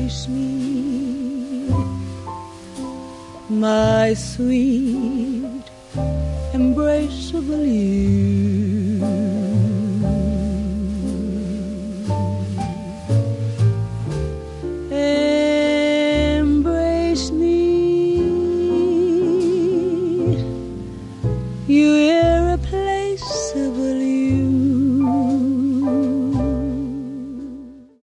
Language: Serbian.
embrace me, my sweet, embraceable you. Embrace me, you